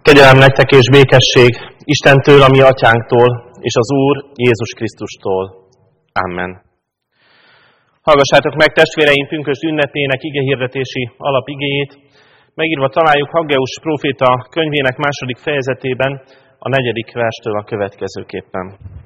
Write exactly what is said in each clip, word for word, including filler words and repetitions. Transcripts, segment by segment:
Kegyelem nektek és békesség Istentől, a mi atyánktól, és az Úr Jézus Krisztustól. Amen. Hallgassátok meg, testvéreim, pünkösd ünnepének igehirdetési alapigéjét. Megírva találjuk Haggeus próféta könyvének második fejezetében, a negyedik verstől a következőképpen.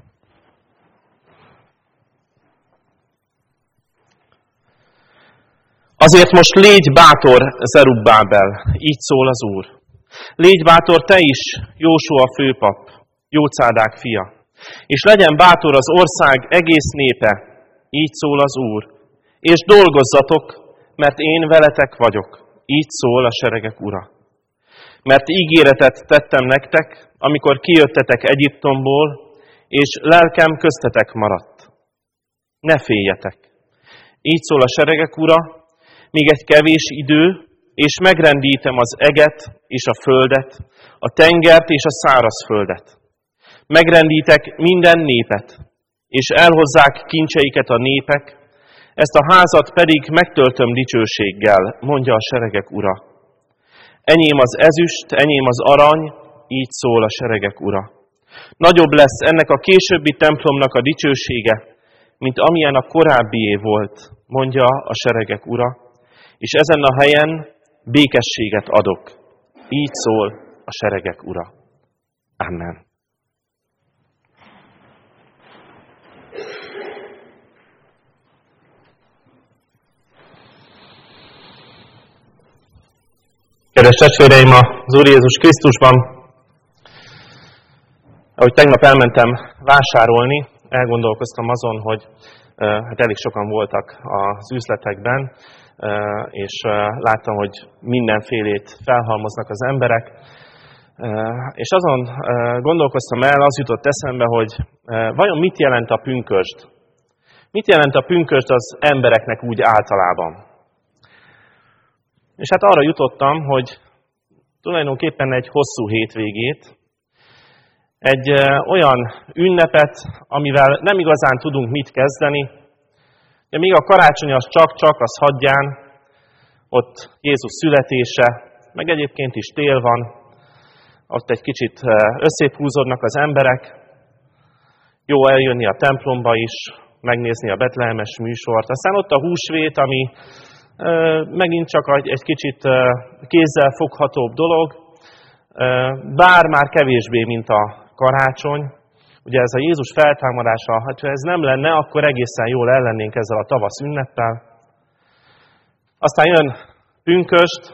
Azért most légy bátor, Zerubbábel, így szól az Úr. Légy bátor te is, Jósua főpap, Jócádák fia, és legyen bátor az ország egész népe, így szól az Úr. És dolgozzatok, mert én veletek vagyok, így szól a seregek Ura. Mert ígéretet tettem nektek, amikor kijöttetek Egyiptomból, és lelkem köztetek maradt. Ne féljetek. Így szól a seregek Ura, még egy kevés idő, és megrendítem az eget és a földet, a tengert és a szárazföldet. Megrendítek minden népet, és elhozzák kincseiket a népek, ezt a házat pedig megtöltöm dicsőséggel, mondja a seregek Ura. Enyém az ezüst, enyém az arany, így szól a seregek Ura. Nagyobb lesz ennek a későbbi templomnak a dicsősége, mint amilyen a korábbié volt, mondja a seregek Ura, és ezen a helyen békességet adok. Így szól a seregek Ura. Amen. Kedves testvéreim, az Úr Jézus Krisztusban, ahogy tegnap elmentem vásárolni, elgondolkoztam azon, hogy hát elég sokan voltak az üzletekben, és láttam, hogy mindenfélét felhalmoznak az emberek, és azon gondolkoztam el, az jutott eszembe, hogy vajon mit jelent a pünkösd? Mit jelent a pünkösd az embereknek úgy általában? És hát arra jutottam, hogy tulajdonképpen egy hosszú hétvégét, egy olyan ünnepet, amivel nem igazán tudunk mit kezdeni, de még a karácsony az csak-csak, az hagyján, ott Jézus születése, meg egyébként is tél van, ott egy kicsit összéphúzódnak az emberek, jó eljönni a templomba is, megnézni a betlehemes műsort. Aztán ott a húsvét, ami megint csak egy kicsit kézzel foghatóbb dolog, bár már kevésbé, mint a karácsony. Ugye ez a Jézus feltámadása, hát ha ez nem lenne, akkor egészen jól ellennénk ezzel a tavasz ünneppel. Aztán jön pünkösd,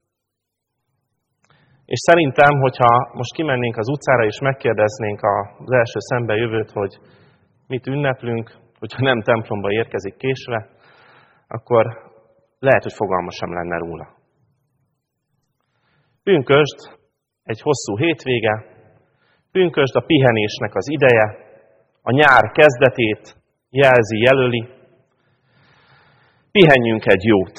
és szerintem, hogyha most kimennénk az utcára és megkérdeznénk az első szembejövőt, hogy mit ünneplünk, hogyha nem templomba érkezik késve, akkor lehet, hogy fogalma sem lenne róla. Pünkösd egy hosszú hétvége, pünkösd a pihenésnek az ideje, a nyár kezdetét jelzi, jelöli. Pihenjünk egy jót.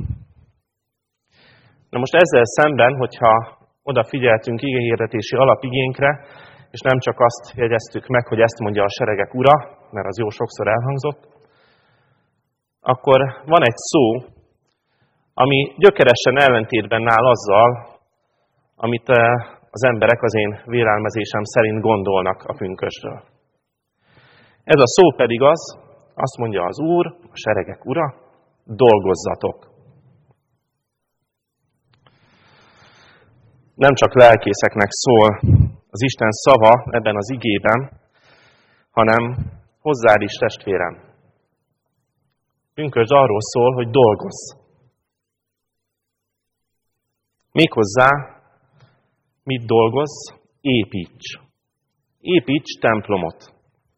Na most ezzel szemben, hogyha odafigyeltünk igehirdetési alapigénkre, és nem csak azt jegyeztük meg, hogy ezt mondja a seregek Ura, mert az jó sokszor elhangzott, akkor van egy szó, ami gyökeresen ellentétben áll azzal, amit az emberek az én vélelmezésem szerint gondolnak a pünkösdről. Ez a szó pedig az, azt mondja az Úr, a seregek Ura, dolgozzatok. Nem csak lelkészeknek szól az Isten szava ebben az igében, hanem hozzád is, testvérem. Pünkösd arról szól, hogy dolgozz. Méghozzá, mit dolgozz? Építs. Építs templomot.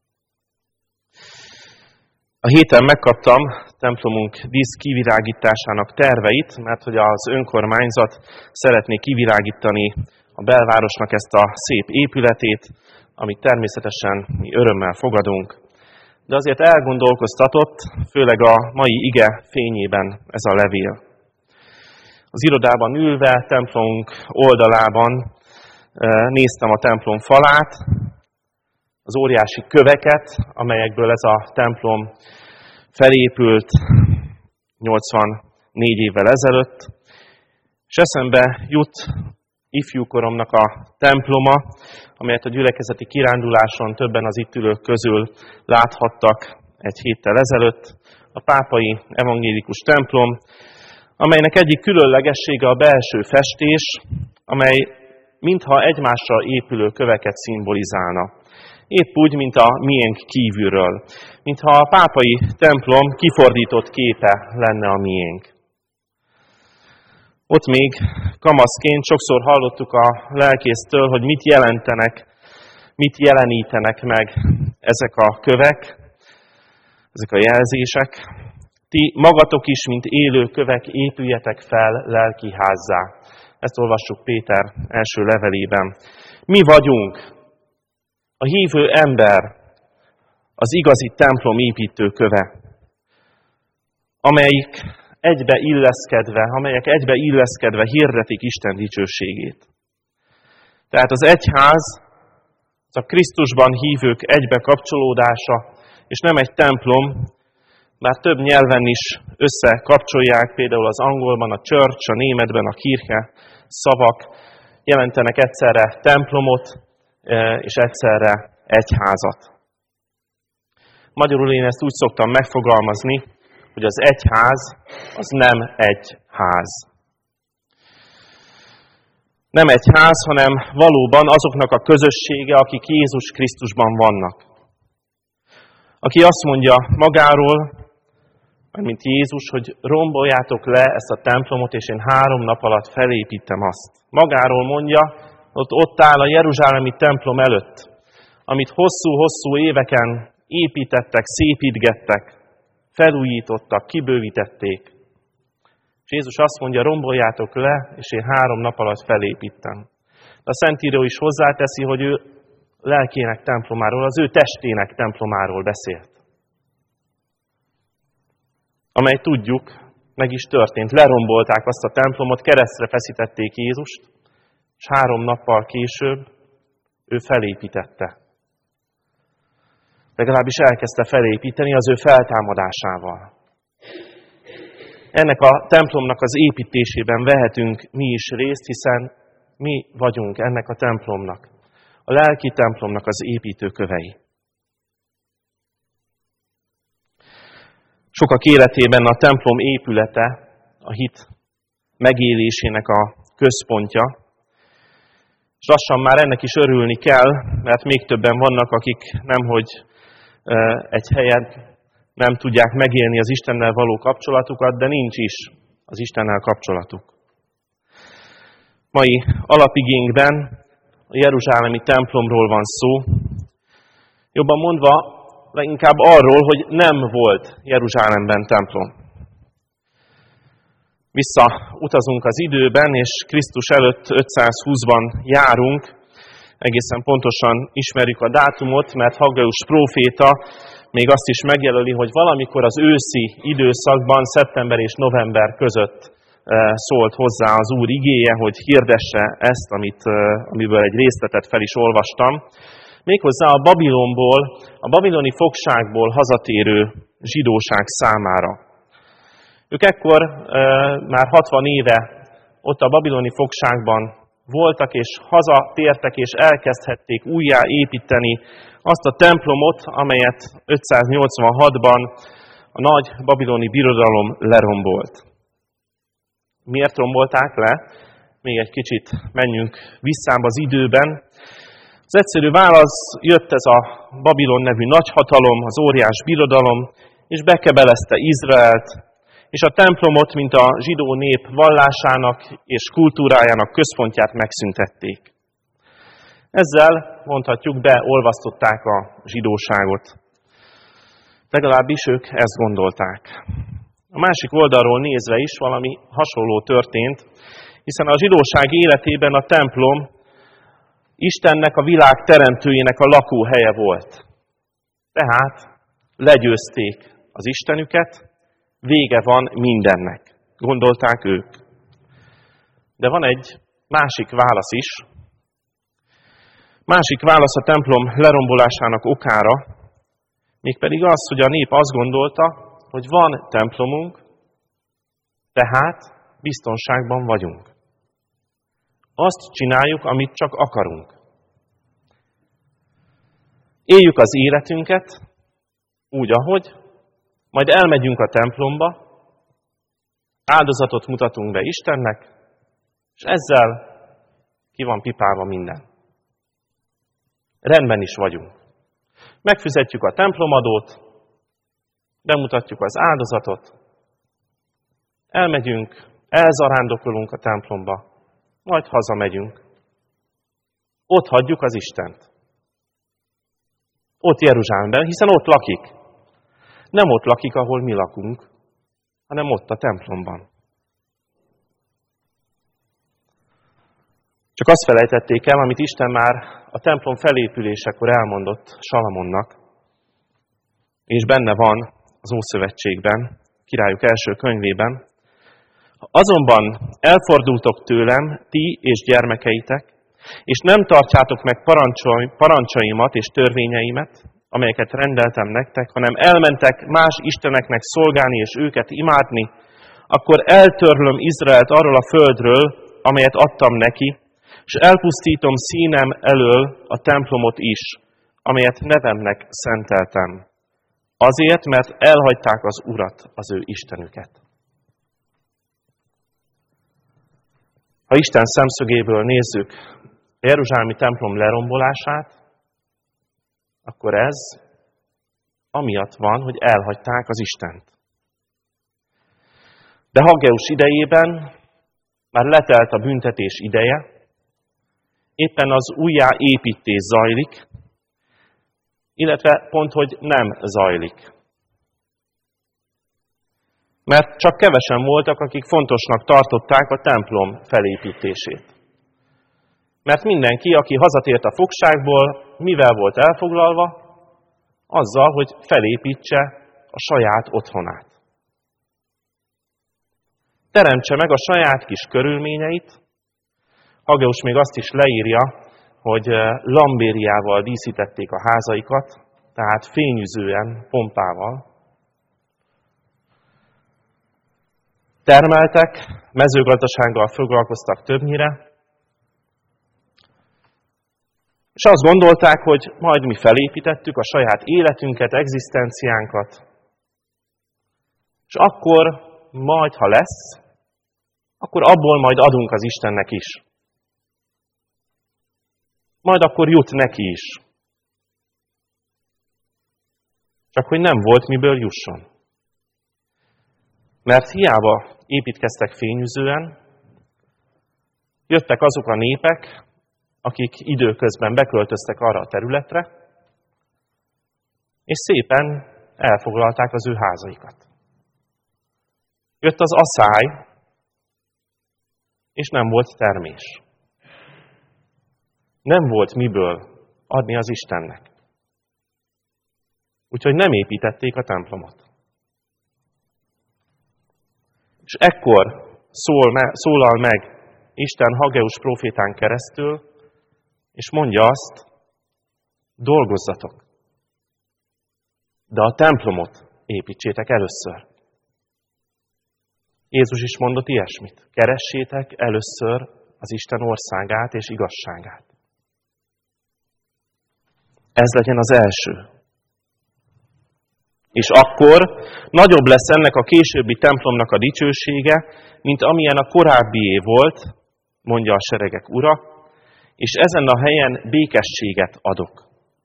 A héten megkaptam templomunk dísz kivirágításának terveit, mert hogy az önkormányzat szeretné kivirágítani a belvárosnak ezt a szép épületét, amit természetesen mi örömmel fogadunk. De azért elgondolkoztatott, főleg a mai ige fényében ez a levél. Az irodában ülve, templomunk oldalában néztem a templom falát, az óriási köveket, amelyekből ez a templom felépült nyolcvannégy évvel ezelőtt, és eszembe jut ifjúkoromnak a temploma, amelyet a gyülekezeti kiránduláson többen az itt ülők közül láthattak egy héttel ezelőtt, a pápai evangélikus templom, amelynek egyik különlegessége a belső festés, amely mintha egymásra épülő köveket szimbolizálna. Épp úgy, mint a miénk kívülről. Mintha a pápai templom kifordított képe lenne a miénk. Ott még kamaszként sokszor hallottuk a lelkésztől, hogy mit jelentenek, mit jelenítenek meg ezek a kövek, ezek a jelzések. Ti magatok is, mint élő kövek, épüljetek fel lelkiházzá. Ezt olvassuk Péter első levelében. Mi vagyunk a hívő ember, az igazi templom építő köve, amelyik egybe illeszkedve, amelyek egybe illeszkedve hirdetik Isten dicsőségét. Tehát az egyház, az a Krisztusban hívők egybe kapcsolódása, és nem egy templom, már több nyelven is összekapcsolják, például az angolban a church, a németben a kirche szavak jelentenek egyszerre templomot, és egyszerre egyházat. Magyarul én ezt úgy szoktam megfogalmazni, hogy az egyház az nem egy ház. Nem egy ház, hanem valóban azoknak a közössége, akik Jézus Krisztusban vannak. Aki azt mondja magáról, mint Jézus, hogy romboljátok le ezt a templomot, és én három nap alatt felépítem azt. Magáról mondja, ott, ott áll a jeruzsálemi templom előtt, amit hosszú-hosszú éveken építettek, szépítgettek, felújítottak, kibővítették. És Jézus azt mondja, romboljátok le, és én három nap alatt felépítem. De a Szentíró is hozzáteszi, hogy ő lelkének templomáról, az ő testének templomáról beszélt. Amely tudjuk, meg is történt. Lerombolták azt a templomot, keresztre feszítették Jézust, és három nappal később ő felépítette. Legalábbis elkezdte felépíteni az ő feltámadásával. Ennek a templomnak az építésében vehetünk mi is részt, hiszen mi vagyunk ennek a templomnak, a lelki templomnak az építőkövei. Sokak életében a templom épülete a hit megélésének a központja, és lassan már ennek is örülni kell, mert még többen vannak, akik nemhogy egy helyen nem tudják megélni az Istennel való kapcsolatukat, de nincs is az Istennel kapcsolatuk. Mai alapigénkben a jeruzsálemi templomról van szó, jobban mondva, inkább arról, hogy nem volt Jeruzsálemben templom. Visszautazunk az időben, és Krisztus előtt ötszázhúszban járunk, egészen pontosan ismerjük a dátumot, mert Haggeus próféta még azt is megjelöli, hogy valamikor az őszi időszakban, szeptember és november között szólt hozzá az Úr igéje, hogy hirdesse ezt, amit, amiből egy részletet fel is olvastam. Méghozzá a Babilonból, a babiloni fogságból hazatérő zsidóság számára. Ők ekkor e, már hatvan éve ott a babiloni fogságban voltak, és hazatértek, és elkezdhették újjá építeni azt a templomot, amelyet ötszáznyolcvanhatban a nagy babiloni birodalom lerombolt. Miért rombolták le? Még egy kicsit menjünk visszább az időben. Az egyszerű válasz, jött ez a Babilon nevű nagyhatalom, az óriás birodalom, és bekebelezte Izraelt, és a templomot, mint a zsidó nép vallásának és kultúrájának központját megszüntették. Ezzel, mondhatjuk, beolvasztották a zsidóságot. Legalábbis ők ezt gondolták. A másik oldalról nézve is valami hasonló történt, hiszen a zsidóság életében a templom Istennek, a világ teremtőjének a lakóhelye volt. Tehát legyőzték az Istenüket, vége van mindennek, gondolták ők. De van egy másik válasz is. Másik válasz a templom lerombolásának okára, mégpedig az, hogy a nép azt gondolta, hogy van templomunk, tehát biztonságban vagyunk. Azt csináljuk, amit csak akarunk. Éljük az életünket úgy, ahogy, majd elmegyünk a templomba, áldozatot mutatunk be Istennek, és ezzel ki van pipálva minden. Rendben is vagyunk. Megfizetjük a templomadót, bemutatjuk az áldozatot, elmegyünk, elzarándokolunk a templomba, majd hazamegyünk. Ott hagyjuk az Istent. Ott Jeruzsálemben, hiszen ott lakik. Nem ott lakik, ahol mi lakunk, hanem ott a templomban. Csak azt felejtették el, amit Isten már a templom felépülésekor elmondott Salamonnak, és benne van az Ószövetségben, Királyok első könyvében. Azonban elfordultok tőlem, ti és gyermekeitek, és nem tartjátok meg parancsaimat és törvényeimet, amelyeket rendeltem nektek, hanem elmentek más isteneknek szolgálni és őket imádni, akkor eltörlöm Izraelt arról a földről, amelyet adtam neki, és elpusztítom színem elől a templomot is, amelyet nevemnek szenteltem. Azért, mert elhagyták az Urat, az ő Istenüket. Ha Isten szemszögéből nézzük a jeruzsálemi templom lerombolását, akkor ez amiatt van, hogy elhagyták az Istent. De Haggeus idejében már letelt a büntetés ideje, éppen az újjáépítés zajlik, illetve pont, hogy nem zajlik. Mert csak kevesen voltak, akik fontosnak tartották a templom felépítését. Mert mindenki, aki hazatért a fogságból, mivel volt elfoglalva? Azzal, hogy felépítse a saját otthonát. Teremtse meg a saját kis körülményeit. Haggeus még azt is leírja, hogy lambériával díszítették a házaikat, tehát fényűzően, pompával. Termeltek, mezőgazdasággal foglalkoztak többnyire, és azt gondolták, hogy majd mi felépítettük a saját életünket, egzisztenciánkat, és akkor majd, ha lesz, akkor abból majd adunk az Istennek is. Majd akkor jut neki is. Csak hogy nem volt miből jusson. Mert hiába építkeztek fényűzően, jöttek azok a népek, akik időközben beköltöztek arra a területre, és szépen elfoglalták az ő házaikat. Jött az aszály, és nem volt termés. Nem volt miből adni az Istennek. Úgyhogy nem építették a templomot. És ekkor szól, szólal meg Isten Haggeus prófétán keresztül, és mondja azt, dolgozzatok, de a templomot építsétek először. Jézus is mondott ilyesmit. Keressétek először az Isten országát és igazságát. Ez legyen az első. És akkor nagyobb lesz ennek a későbbi templomnak a dicsősége, mint amilyen a korábbié volt, mondja a seregek ura, és ezen a helyen békességet adok.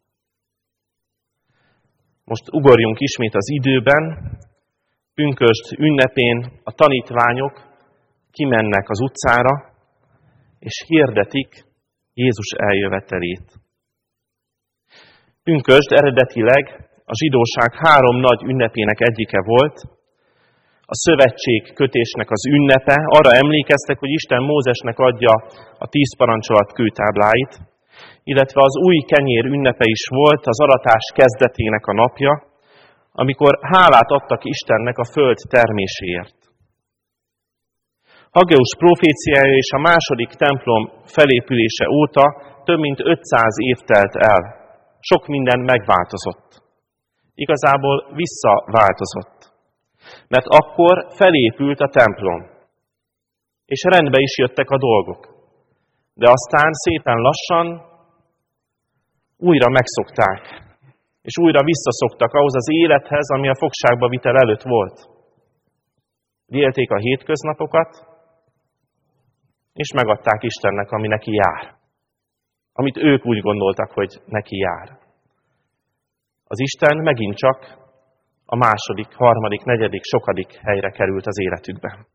Most ugorjunk ismét az időben, pünkösd ünnepén a tanítványok kimennek az utcára, és hirdetik Jézus eljövetelét. Pünkösd eredetileg a zsidóság három nagy ünnepének egyike volt. A szövetség kötésnek az ünnepe, arra emlékeztek, hogy Isten Mózesnek adja a tíz parancsolat kőtábláit, illetve az új kenyér ünnepe is volt, az aratás kezdetének a napja, amikor hálát adtak Istennek a föld terméséért. Haggeus proféciája és a második templom felépülése óta több mint ötszáz év telt el. Sok minden megváltozott. Igazából visszaváltozott. Mert akkor felépült a templom. És rendbe is jöttek a dolgok. De aztán szépen lassan újra megszokták, és újra visszaszoktak ahhoz az élethez, ami a fogságba vitel előtt volt. Élték a hétköznapokat, és megadták Istennek, ami neki jár. Amit ők úgy gondoltak, hogy neki jár. Az Isten megint csak a második, harmadik, negyedik, sokadik helyre került az életükben.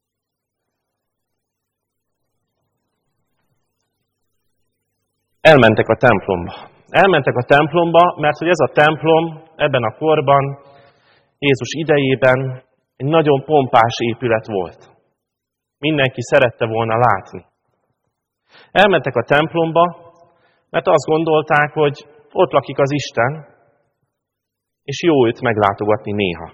Elmentek a templomba. Elmentek a templomba, mert hogy ez a templom ebben a korban, Jézus idejében egy nagyon pompás épület volt. Mindenki szerette volna látni. Elmentek a templomba, mert azt gondolták, hogy ott lakik az Isten, és jó őt meglátogatni néha.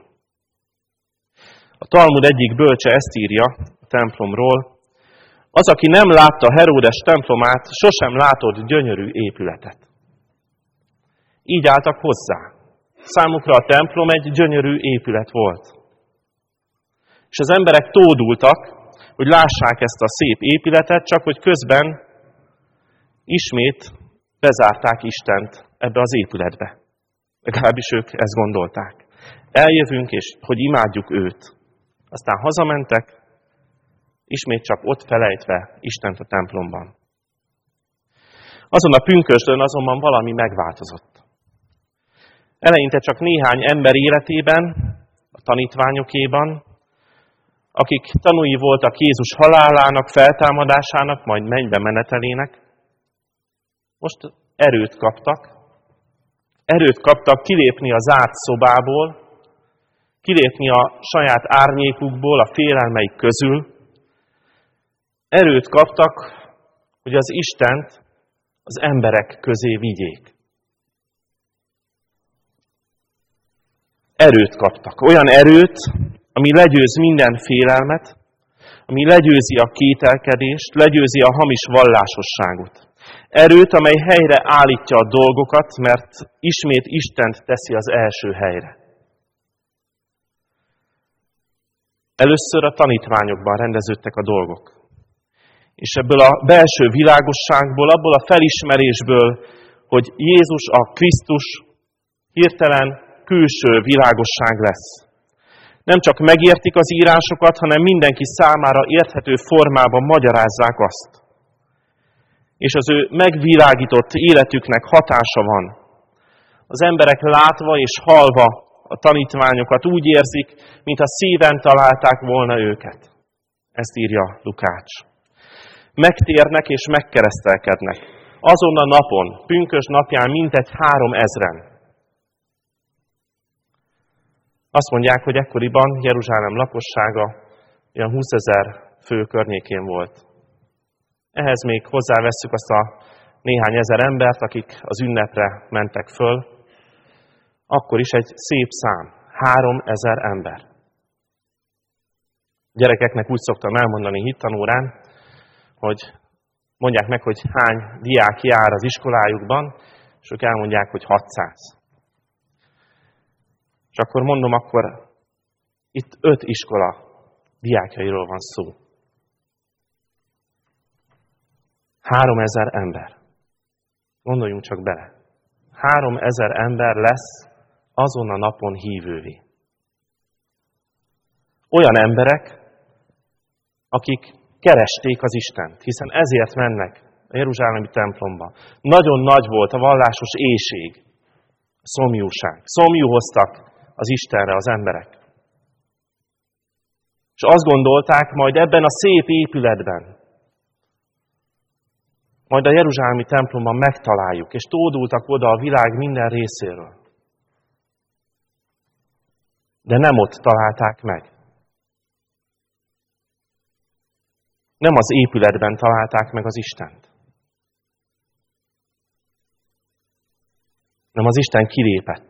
A Talmud egyik bölcse ezt írja a templomról: az, aki nem látta Heródes templomát, sosem látott gyönyörű épületet. Így álltak hozzá. Számukra a templom egy gyönyörű épület volt. És az emberek tódultak, hogy lássák ezt a szép épületet, csak hogy közben ismét bezárták Istent ebbe az épületbe. Legalábbis ők ezt gondolták. Eljövünk, és hogy imádjuk őt. Aztán hazamentek, ismét csak ott felejtve Istent a templomban. Azon a pünkösdön azonban valami megváltozott. Eleinte csak néhány ember életében, a tanítványokéban, akik tanúi voltak Jézus halálának, feltámadásának, majd mennybe menetelének, most erőt kaptak. Erőt kaptak kilépni a zárt szobából, kilépni a saját árnyékukból, a félelmeik közül. Erőt kaptak, hogy az Istent az emberek közé vigyék. Erőt kaptak. Olyan erőt, ami legyőz minden félelmet, ami legyőzi a kételkedést, legyőzi a hamis vallásosságot. Erőt, amely helyre állítja a dolgokat, mert ismét Istent teszi az első helyre. Először a tanítványokban rendeződtek a dolgok. És ebből a belső világosságból, abból a felismerésből, hogy Jézus a Krisztus, hirtelen külső világosság lesz. Nem csak megértik az írásokat, hanem mindenki számára érthető formában magyarázzák azt. És az ő megvilágított életüknek hatása van. Az emberek látva és hallva a tanítványokat úgy érzik, mintha szíven találták volna őket. Ezt írja Lukács. Megtérnek és megkeresztelkednek. Azon a napon, pünkösd napján mintegy három ezren. Azt mondják, hogy ekkoriban Jeruzsálem lakossága olyan húszezer fő környékén volt. Ehhez még hozzávesszük azt a néhány ezer embert, akik az ünnepre mentek föl. Akkor is egy szép szám. Három ezer ember. Gyerekeknek úgy szoktam elmondani hittanórán, hogy mondják meg, hogy hány diák jár az iskolájukban, és ők elmondják, hogy hatszáz. És akkor mondom, akkor itt öt iskola diákjairól van szó. Háromezer ember. Gondoljunk csak bele. Háromezer ember lesz azon a napon hívővé. Olyan emberek, akik keresték az Istent, hiszen ezért mennek a jeruzsálemi templomba. Nagyon nagy volt a vallásos éhség, a szomjúság. Szomjúhoztak az Istenre az emberek. És azt gondolták, majd ebben a szép épületben, majd a jeruzsálemi templomban megtaláljuk, és tódultak oda a világ minden részéről. De nem ott találták meg. Nem az épületben találták meg az Istent. Nem az Isten kilépett.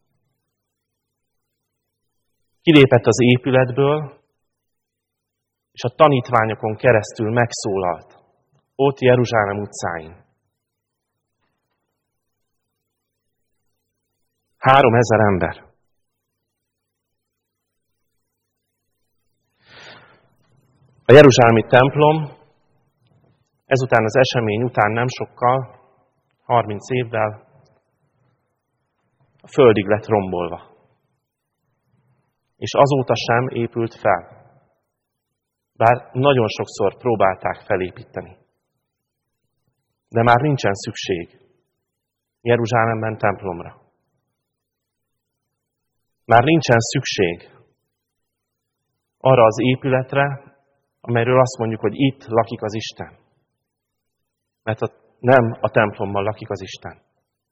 Kilépett az épületből, és a tanítványokon keresztül megszólalt. Ott Jeruzsálem utcáin. Három ezer ember. A jeruzsálemi templom Ezután az esemény után nem sokkal, harminc évvel a földig lett rombolva. És azóta sem épült fel. Bár nagyon sokszor próbálták felépíteni. De már nincsen szükség Jeruzsálemben templomra. Már nincsen szükség arra az épületre, amelyről azt mondjuk, hogy itt lakik az Isten. Mert a, nem a templomban lakik az Isten.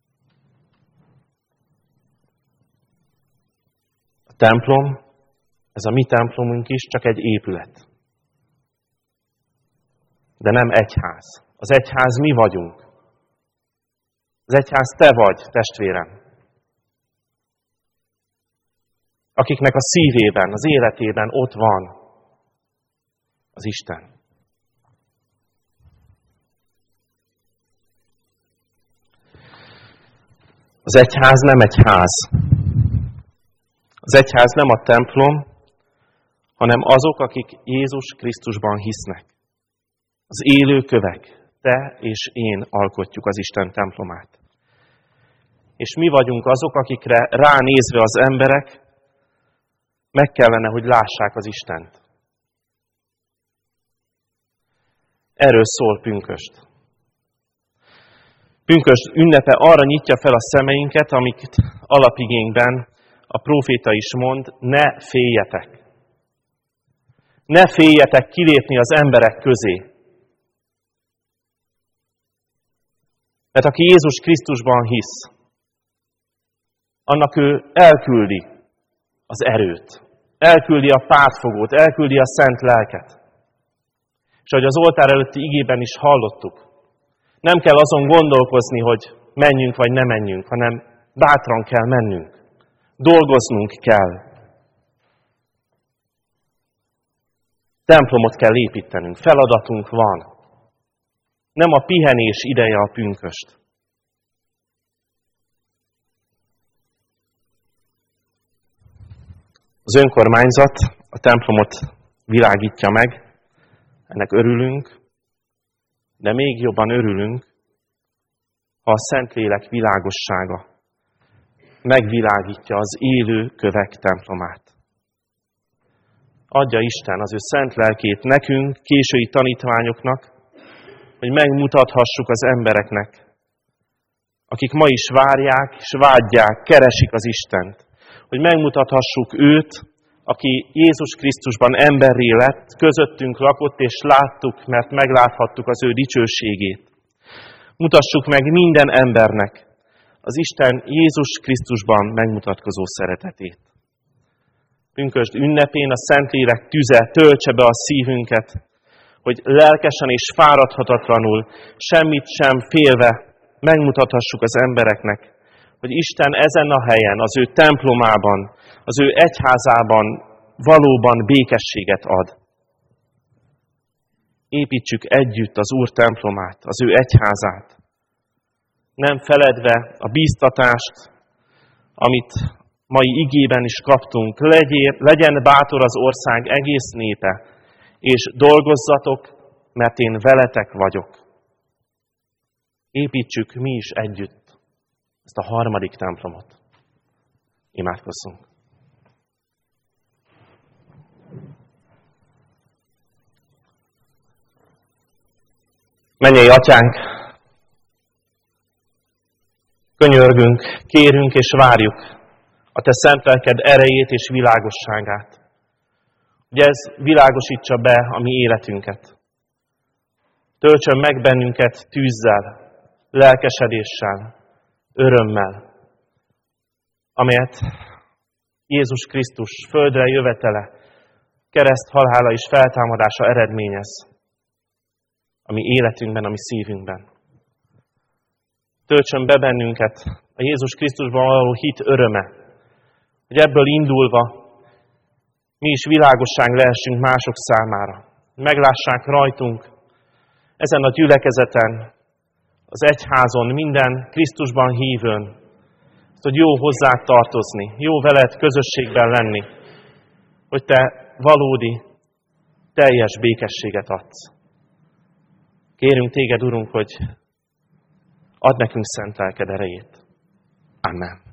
A templom, ez a mi templomunk is, csak egy épület. De nem egyház. Az egyház mi vagyunk. Az egyház te vagy, testvérem. Akiknek a szívében, az életében ott van az Isten. Az egyház nem egy ház. Az egyház nem a templom, hanem azok, akik Jézus Krisztusban hisznek. Az élő kövek, te és én alkotjuk az Isten templomát. És mi vagyunk azok, akikre ránézve az emberek meg kellene, hogy lássák az Istent. Erről szól pünkösd. Pünkösd ünnepe arra nyitja fel a szemeinket, amit alapigényben a próféta is mond, ne féljetek. Ne féljetek kilépni az emberek közé. Mert aki Jézus Krisztusban hisz, annak ő elküldi az erőt, elküldi a pártfogót, elküldi a szent lelket. És ahogy az oltár előtti igében is hallottuk, nem kell azon gondolkozni, hogy menjünk vagy ne menjünk, hanem bátran kell mennünk. Dolgoznunk kell. Templomot kell építenünk, feladatunk van. Nem a pihenés ideje a pünkösd. Az önkormányzat a templomot világítja meg, ennek örülünk, de még jobban örülünk, ha a Szentlélek világossága megvilágítja az élő kövek templomát. Adja Isten az ő szent lelkét nekünk, késői tanítványoknak, hogy megmutathassuk az embereknek, akik ma is várják és vágyják, keresik az Istent, hogy megmutathassuk őt, aki Jézus Krisztusban emberré lett, közöttünk lakott, és láttuk, mert megláthattuk az ő dicsőségét. Mutassuk meg minden embernek az Isten Jézus Krisztusban megmutatkozó szeretetét. Pünkösd ünnepén a Szentlélek tüze töltse be a szívünket, hogy lelkesen és fáradhatatlanul, semmit sem félve megmutathassuk az embereknek, hogy Isten ezen a helyen, az ő templomában, az ő egyházában valóban békességet ad. Építsük együtt az Úr templomát, az ő egyházát. Nem feledve a bíztatást, amit mai igében is kaptunk. Legyél, legyen bátor az ország egész népe, és dolgozzatok, mert én veletek vagyok. Építsük mi is együtt ezt a harmadik templomot. Imádkozzunk. Mennyei Atyánk, könyörgünk, kérünk és várjuk a Te szent lelked erejét és világosságát. Hogy ez világosítsa be a mi életünket. Töltsön meg bennünket tűzzel, lelkesedéssel, örömmel, amelyet Jézus Krisztus földre jövetele, kereszt halála és feltámadása eredményez a mi életünkben, a mi szívünkben. Töltsön be bennünket a Jézus Krisztusban való hit öröme, hogy ebből indulva mi is világosság lehessünk mások számára. Meglássák rajtunk ezen a gyülekezeten, az egyházon, minden Krisztusban hívőn, hogy jó hozzá tartozni, jó veled közösségben lenni, hogy te valódi, teljes békességet adsz. Kérünk téged, Urunk, hogy add nekünk szent lelked erejét. Amen.